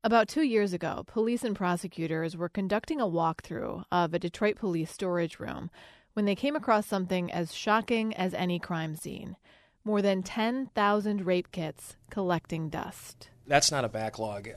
About 2 years ago, police and prosecutors were conducting a walkthrough of a Detroit police storage room when they came across something as shocking as any crime scene. More than 10,000 rape kits collecting dust. That's not a backlog.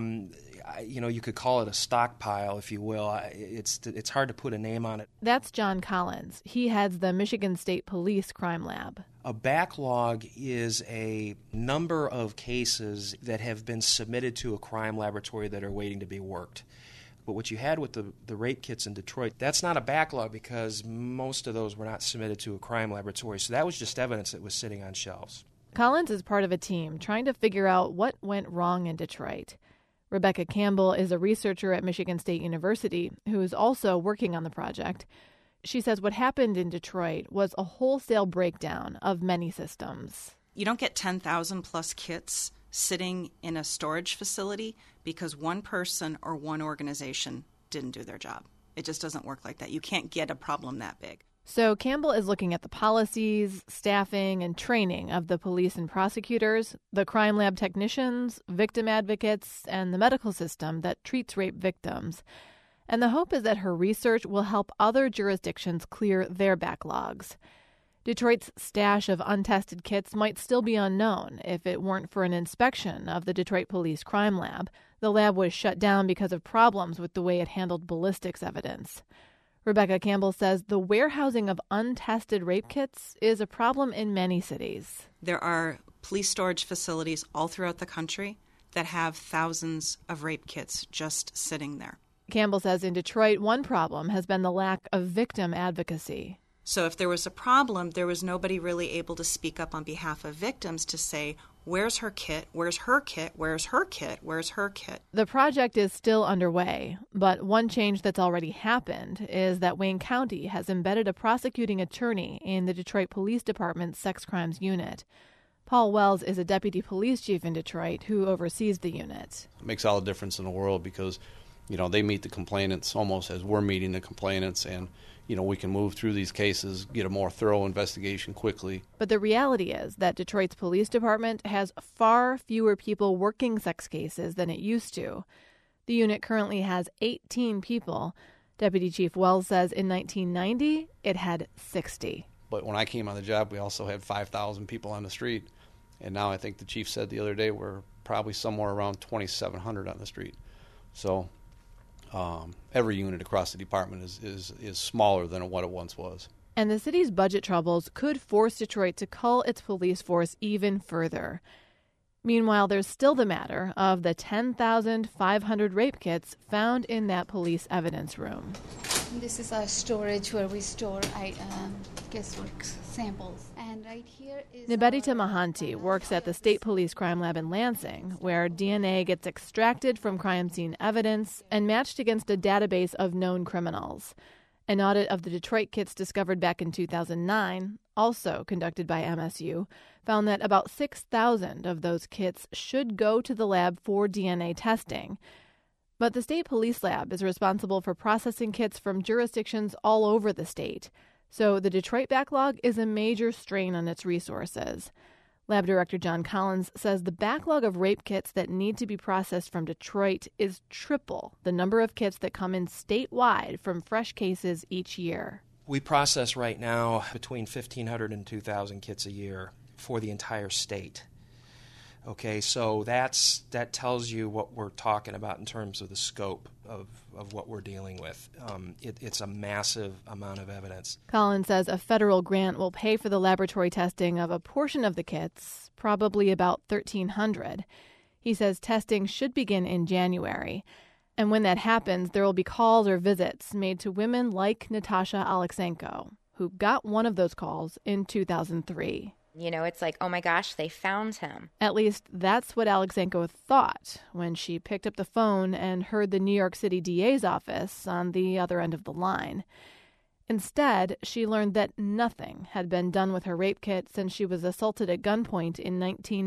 You could call it a stockpile, if you will. It's hard to put a name on it. That's John Collins. He heads the Michigan State Police Crime Lab. A backlog is a number of cases that have been submitted to a crime laboratory that are waiting to be worked. But what you had with the rape kits in Detroit, that's not a backlog because most of those were not submitted to a crime laboratory. So that was just evidence that was sitting on shelves. Collins is part of a team trying to figure out what went wrong in Detroit. Rebecca Campbell is a researcher at Michigan State University who is also working on the project. She says what happened in Detroit was a wholesale breakdown of many systems. You don't get 10,000 plus kits sitting in a storage facility because one person or one organization didn't do their job. It just doesn't work like that. You can't get a problem that big. So Campbell is looking at the policies, staffing, and training of the police and prosecutors, the crime lab technicians, victim advocates, and the medical system that treats rape victims. And the hope is that her research will help other jurisdictions clear their backlogs. Detroit's stash of untested kits might still be unknown if it weren't for an inspection of the Detroit Police Crime Lab. The lab was shut down because of problems with the way it handled ballistics evidence. Rebecca Campbell says the warehousing of untested rape kits is a problem in many cities. There are police storage facilities all throughout the country that have thousands of rape kits just sitting there. Campbell says in Detroit, one problem has been the lack of victim advocacy. So if there was a problem, there was nobody really able to speak up on behalf of victims to say, where's her kit? Where's her kit? Where's her kit? Where's her kit? The project is still underway, but one change that's already happened is that Wayne County has embedded a prosecuting attorney in the Detroit Police Department's sex crimes unit. Paul Wells is a deputy police chief in Detroit who oversees the unit. It makes all the difference in the world because, they meet the complainants almost as we're meeting the complainants, and we can move through these cases, get a more thorough investigation quickly. But the reality is that Detroit's police department has far fewer people working sex cases than it used to. The unit currently has 18 people. Deputy Chief Wells says in 1990, it had 60. But when I came on the job, we also had 5,000 people on the street. And now I think the chief said the other day we're probably somewhere around 2,700 on the street. So every unit across the department is smaller than what it once was. And the city's budget troubles could force Detroit to cull its police force even further. Meanwhile, there's still the matter of the 10,500 rape kits found in that police evidence room. This is our storage where we store guesswork samples. And right here is Nivedita Mahanti works at the State Police Crime Lab in Lansing, where DNA gets extracted from crime scene evidence and matched against a database of known criminals. An audit of the Detroit kits discovered back in 2009, also conducted by MSU, found that about 6,000 of those kits should go to the lab for DNA testing. But the State Police Lab is responsible for processing kits from jurisdictions all over the state. So the Detroit backlog is a major strain on its resources. Lab Director John Collins says the backlog of rape kits that need to be processed from Detroit is triple the number of kits that come in statewide from fresh cases each year. We process right now between 1,500 and 2,000 kits a year for the entire state. Okay, so that tells you what we're talking about in terms of the scope of what we're dealing with. It's a massive amount of evidence. Collins says a federal grant will pay for the laboratory testing of a portion of the kits, probably about 1,300. He says testing should begin in January. And when that happens, there will be calls or visits made to women like Natasha Alexenko, who got one of those calls in 2003. It's like, oh my gosh, they found him. At least that's what Alexenko thought when she picked up the phone and heard the New York City DA's office on the other end of the line. Instead, she learned that nothing had been done with her rape kit since she was assaulted at gunpoint in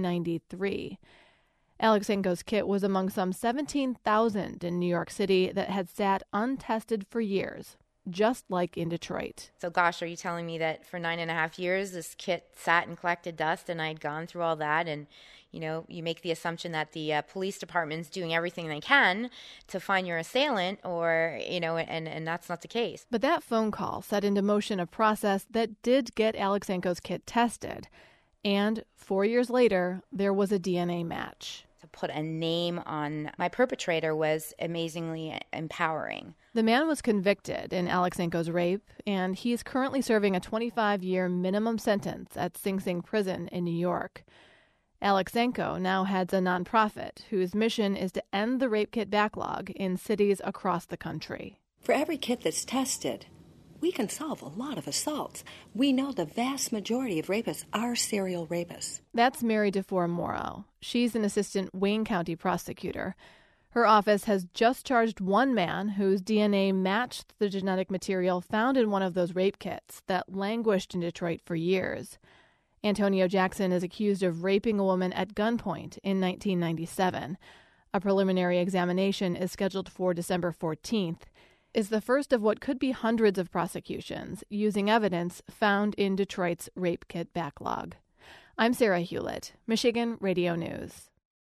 1993. Alexenko's kit was among some 17,000 in New York City that had sat untested for years, just like in Detroit. So, gosh, are you telling me that for 9.5 years this kit sat and collected dust and I'd gone through all that? And, you know, you make the assumption that the police department's doing everything they can to find your assailant, or, you know, and that's not the case. But that phone call set into motion a process that did get Alexenko's kit tested. And 4 years later, there was a DNA match. To put a name on my perpetrator was amazingly empowering. The man was convicted in Alexenko's rape, and he's currently serving a 25-year minimum sentence at Sing Sing Prison in New York. Alexenko now heads a nonprofit whose mission is to end the rape kit backlog in cities across the country. For every kit that's tested, we can solve a lot of assaults. We know the vast majority of rapists are serial rapists. That's Mary DeFore Morrow. She's an assistant Wayne County prosecutor. Her office has just charged one man whose DNA matched the genetic material found in one of those rape kits that languished in Detroit for years. Antonio Jackson is accused of raping a woman at gunpoint in 1997. A preliminary examination is scheduled for December 14th. Is the first of what could be hundreds of prosecutions using evidence found in Detroit's rape kit backlog. I'm Sarah Hewlett, Michigan Radio News.